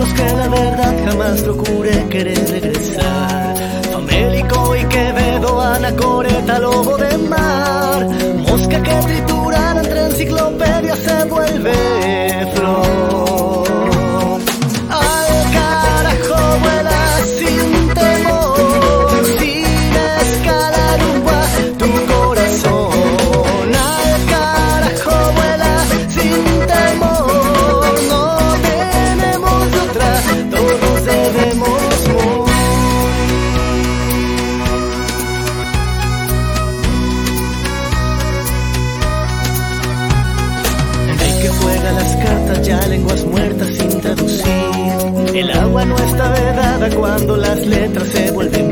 Busque la verdad, jamás procure querer regresar. Famélico y Quevedo, anacoreta, lobo de mar. Mosca que triturada entre enciclopedia se vuelve flor. Al carajo vuela sin temor, sin escalar tu corazón. Al carajo vuela sin temor, no tenemos otra, todos debemos morir. El que juega las cartas ya lenguas muertas sin traducir. El agua no está vedada cuando las letras se vuelven